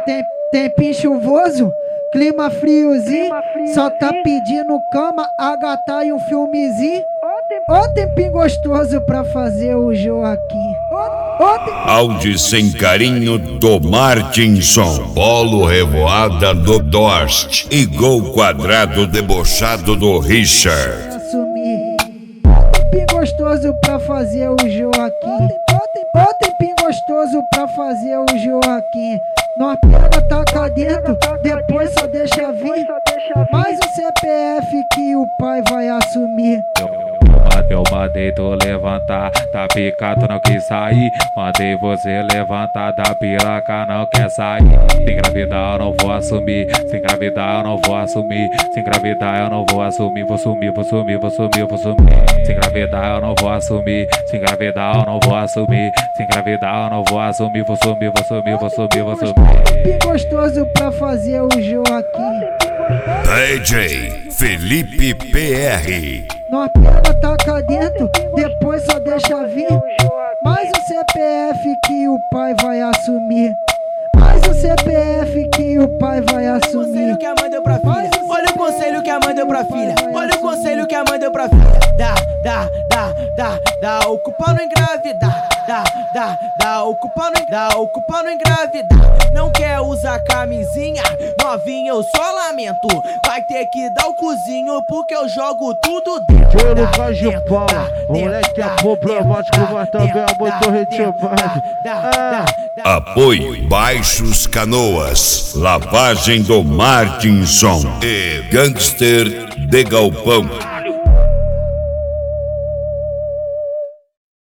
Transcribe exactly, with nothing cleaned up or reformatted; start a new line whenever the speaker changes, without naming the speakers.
Tem, tempinho chuvoso, clima friozinho, só tá pedindo cama, agatar e um filmezinho. Ô tempinho gostoso pra fazer o Joaquim.
Áudio sem carinho do Martinson. Polo revoada do Dorst. E gol quadrado debochado do Richard.
Assumir. Ô tempinho gostoso pra fazer o Joaquim. Ô tempinho gostoso pra fazer o Joaquim. Nós pega, taca dentro, depois só deixa vir. Mais um C P F que o pai vai assumir.
Eu mandei tu levantar, tá picado, não quis sair. Mandei você levantar da piroca, não quer sair. Se engravidar eu não vou assumir, se engravidar eu não vou assumir. Se engravidar eu não vou assumir, vou sumir, vou sumir, vou sumir, vou sumir. Se engravidar eu não vou assumir, se engravidar eu não vou assumir. Se engravidar eu não vou assumir, vou sumir, vou sumir, vou sumir, vou sumir.
Que gostoso pra fazer o Joaquim.
D J Felipe P R.
Nós pega, taca dentro, depois só deixa vir. Mais um C P F que o pai vai assumir. Mais um C P F que o pai vai assumir.
Olha o conselho que a mãe deu pra filha. Olha o conselho que a mãe deu pra filha. Dá, dá, dá, dá, dá, ocupar no engravidar. Dá, dá, dá, ocupar no, dá, ocupar no engravidar. Não quer usar camisinha, novinha eu só lamento. Vai ter que dar o cozinho porque eu jogo tudo dentro.
Eu não faz de Paula, o moleque é problemático, mas também é muito ritmado.
Apoio Baixos Canoas, Lavagem do Martinson e Gangster de Galpão.